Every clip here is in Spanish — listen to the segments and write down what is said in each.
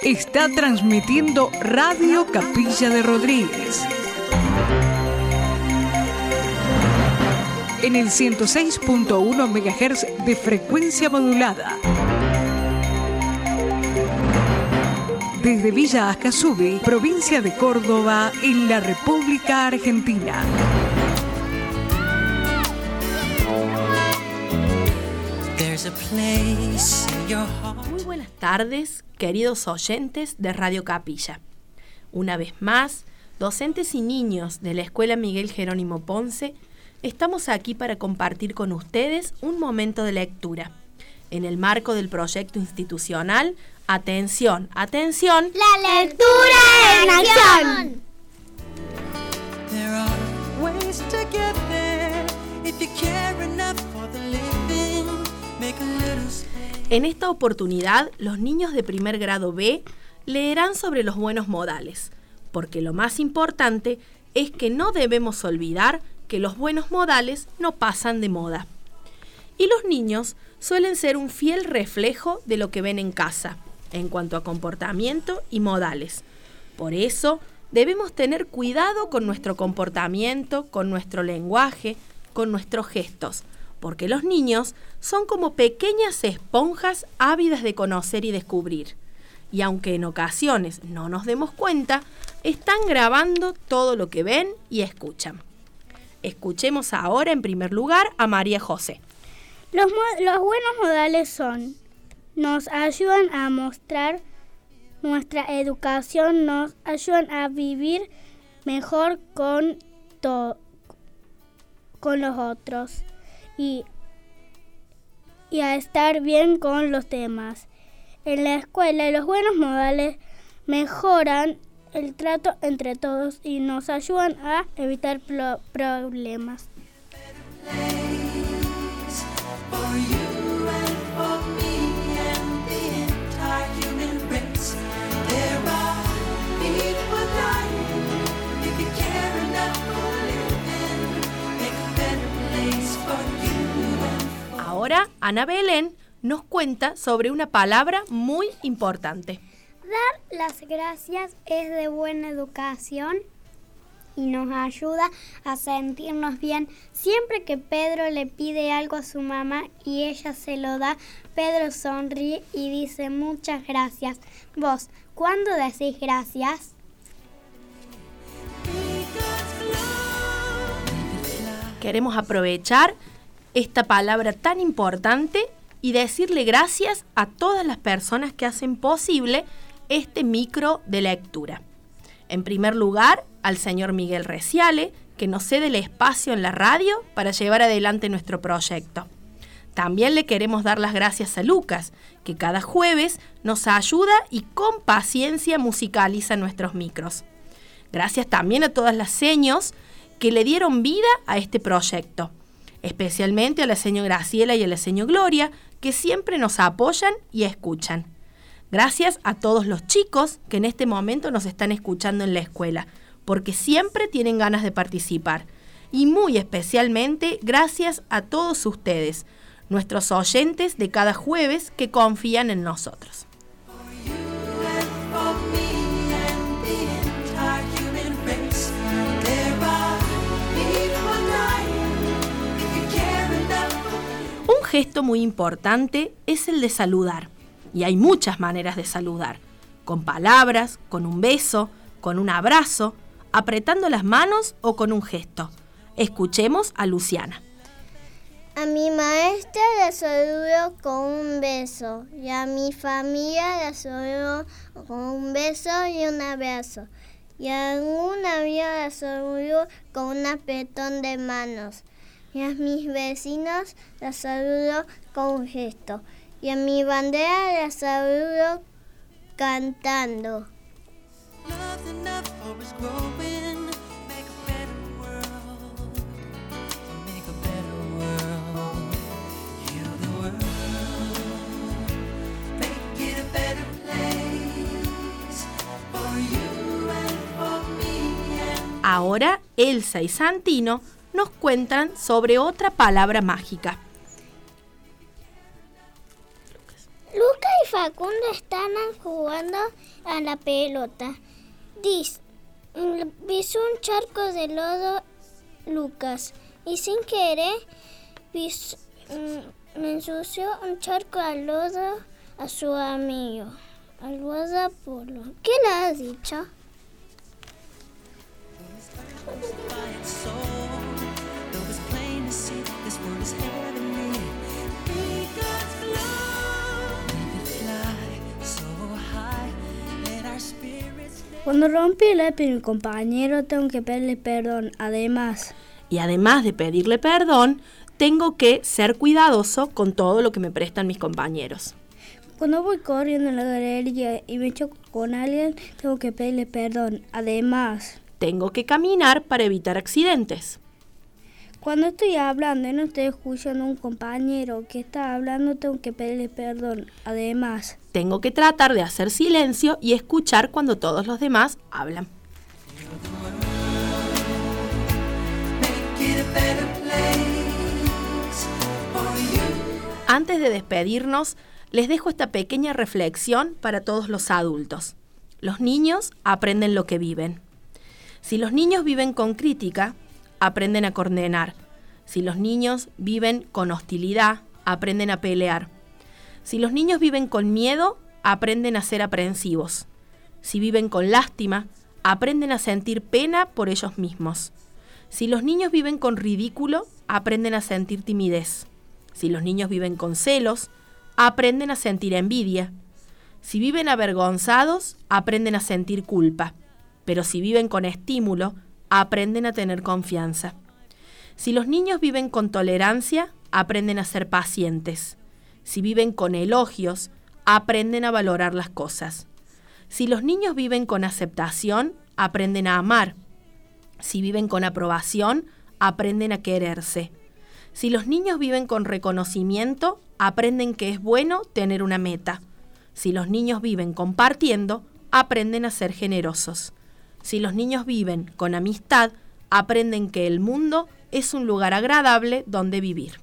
Está transmitiendo Radio Capilla de Rodríguez. En el 106.1 MHz de frecuencia modulada. Desde Villa Ascasubi, provincia de Córdoba, en la República Argentina. Muy buenas tardes, queridos oyentes de Radio Capilla. Una vez más, docentes y niños de la Escuela Miguel Jerónimo Ponce, estamos aquí para compartir con ustedes un momento de lectura. En el marco del proyecto institucional, atención, atención, ¡la lectura en acción! En esta oportunidad, los niños de primer grado B leerán sobre los buenos modales, porque lo más importante es que no debemos olvidar que los buenos modales no pasan de moda. Y los niños suelen ser un fiel reflejo de lo que ven en casa, en cuanto a comportamiento y modales. Por eso, debemos tener cuidado con nuestro comportamiento, con nuestro lenguaje, con nuestros gestos, porque los niños son como pequeñas esponjas ávidas de conocer y descubrir. Y aunque en ocasiones no nos demos cuenta, están grabando todo lo que ven y escuchan. Escuchemos ahora en primer lugar a María José. Los buenos modales nos ayudan a mostrar nuestra educación, nos ayudan a vivir mejor con los otros y a estar bien con los demás. En la escuela, los buenos modales mejoran el trato entre todos y nos ayudan a evitar problemas. Ahora, Ana Belén nos cuenta sobre una palabra muy importante. Dar las gracias es de buena educación y nos ayuda a sentirnos bien. Siempre que Pedro le pide algo a su mamá y ella se lo da, Pedro sonríe y dice muchas gracias. Vos, ¿cuándo decís gracias? Queremos aprovechar esta palabra tan importante y decirle gracias a todas las personas que hacen posible este micro de lectura. En primer lugar, al señor Miguel Reciale, que nos cede el espacio en la radio para llevar adelante nuestro proyecto. También le queremos dar las gracias a Lucas, que cada jueves nos ayuda y con paciencia musicaliza nuestros micros. Gracias también a todas las seños que le dieron vida a este proyecto, especialmente a la señora Graciela y a la señora Gloria, que siempre nos apoyan y escuchan. Gracias a todos los chicos que en este momento nos están escuchando en la escuela, porque siempre tienen ganas de participar. Y muy especialmente gracias a todos ustedes, nuestros oyentes de cada jueves que confían en nosotros. Un gesto muy importante es el de saludar. Y hay muchas maneras de saludar, con palabras, con un beso, con un abrazo, apretando las manos o con un gesto. Escuchemos a Luciana. A mi maestra la saludo con un beso y a mi familia la saludo con un beso y un abrazo. Y a algún amigo la saludo con un apretón de manos. Y a mis vecinos la saludo con un gesto. Y a mi bandera la saludo cantando. Ahora Elsa y Santino nos cuentan sobre otra palabra mágica. Lucas y Facundo están jugando a la pelota. Dice, pisó un charco de lodo Lucas y sin querer me ensució un charco de lodo a su amigo, al Guadapolo. ¿Qué le has dicho? Cuando rompí el lápiz de mi compañero, tengo que pedirle perdón. Además de pedirle perdón, tengo que ser cuidadoso con todo lo que me prestan mis compañeros. Cuando voy corriendo en la galería y me choco con alguien, tengo que pedirle perdón. Además, tengo que caminar para evitar accidentes. Cuando estoy hablando y no estoy escuchando a un compañero que está hablando, tengo que pedirle perdón. Además, tengo que tratar de hacer silencio y escuchar cuando todos los demás hablan. Antes de despedirnos, les dejo esta pequeña reflexión para todos los adultos. Los niños aprenden lo que viven. Si los niños viven con crítica, aprenden a condenar. Si los niños viven con hostilidad, aprenden a pelear. Si los niños viven con miedo, aprenden a ser aprensivos. Si viven con lástima, aprenden a sentir pena por ellos mismos. Si los niños viven con ridículo, aprenden a sentir timidez. Si los niños viven con celos, aprenden a sentir envidia. Si viven avergonzados, aprenden a sentir culpa. Pero si viven con estímulo, aprenden a tener confianza. Si los niños viven con tolerancia, aprenden a ser pacientes. Si viven con elogios, aprenden a valorar las cosas. Si los niños viven con aceptación, aprenden a amar. Si viven con aprobación, aprenden a quererse. Si los niños viven con reconocimiento, aprenden que es bueno tener una meta. Si los niños viven compartiendo, aprenden a ser generosos. Si los niños viven con amistad, aprenden que el mundo es un lugar agradable donde vivir.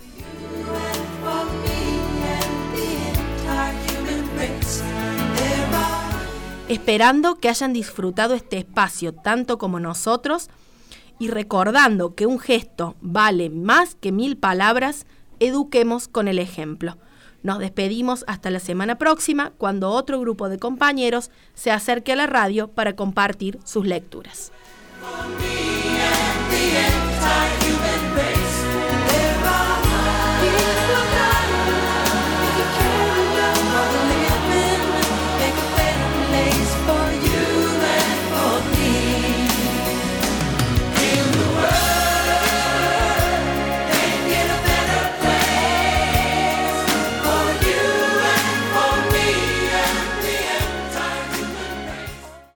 Esperando que hayan disfrutado este espacio tanto como nosotros y recordando que un gesto vale más que 1000 palabras, eduquemos con el ejemplo. Nos despedimos hasta la semana próxima, cuando otro grupo de compañeros se acerque a la radio para compartir sus lecturas.